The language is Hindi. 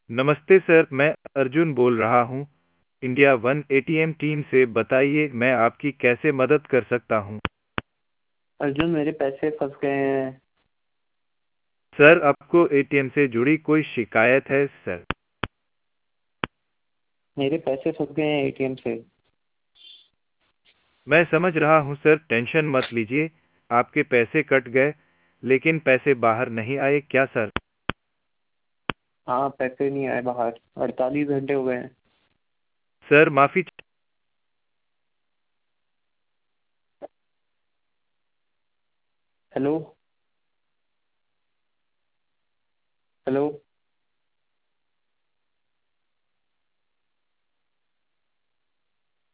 नमस्ते सर, मैं अर्जुन बोल रहा हूँ इंडिया वन एटीएम टीम से। बताइए मैं आपकी कैसे मदद कर सकता हूँ। अर्जुन, मेरे पैसे फंस गए हैं। सर, आपको एटीएम से जुड़ी कोई शिकायत है सर? मेरे पैसे फंस गए हैं एटीएम से। मैं समझ रहा हूँ सर, टेंशन मत लीजिए। आपके पैसे कट गए लेकिन पैसे बाहर नहीं आए क्या सर? हाँ, पैसे नहीं आए बाहर, 48 घंटे हो गए हैं। सर माफ़ी। हेलो। हेलो।